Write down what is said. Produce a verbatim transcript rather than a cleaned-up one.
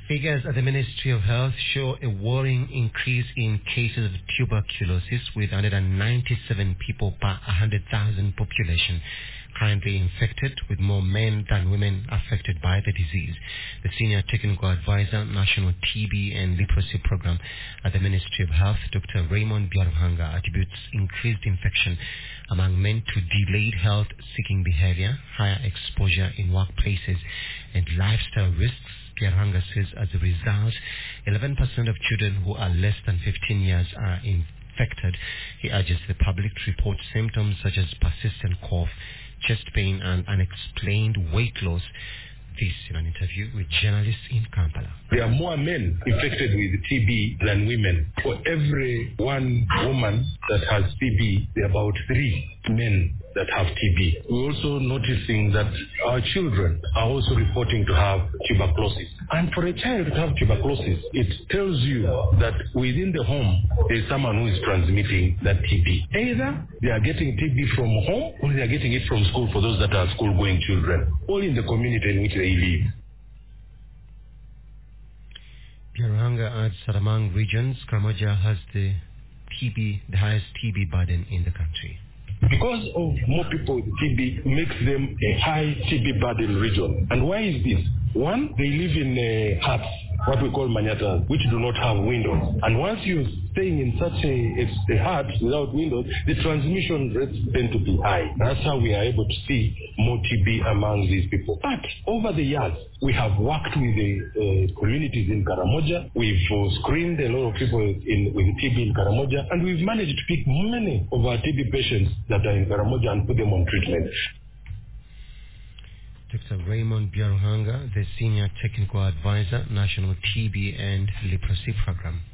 Figures at the Ministry of Health show a worrying increase in cases of tuberculosis, with one hundred ninety-seven people per one hundred thousand population currently infected, with more men than women affected by the disease. The Senior Technical Advisor, National T B and Leprosy Program at the Ministry of Health, Doctor Raymond Biaruhanga, attributes increased infection among men to delayed health-seeking behavior, higher exposure in workplaces, and lifestyle risks. Biaruhanga says as a result, eleven percent of children who are less than fifteen years are infected. He urges the public to report symptoms such as persistent cough, chest pain, and unexplained weight loss. This in an interview with journalists in Kampala. There are more men infected with T B than women. For every one woman that has T B, there are about three men that have T B. We're also noticing that our children are also reporting to have tuberculosis. And for a child to have tuberculosis, it tells you that within the home, there is someone who is transmitting that T B. Either they are getting T B from home, or they are getting it from school for those that are school-going children, or in the community in which they live. Biaruhanga adds that among regions, Karamoja has the T B, the highest T B burden in the country. Because of more people with T B makes them a high T B burden region. And why is this? One, they live in uh, huts, what we call manyatas, which do not have windows. And once you're staying in such a, a, a hut without windows, the transmission rates tend to be high. That's how we are able to see more T B among these people. But over the years, we have worked with the uh, communities in Karamoja. We've uh, screened a lot of people in, with T B in Karamoja, and we've managed to pick many of our T B patients that are in Karamoja and put them on treatment. Doctor Raymond Biaruhanga, the Senior Technical Advisor, National T B and Leprosy Program.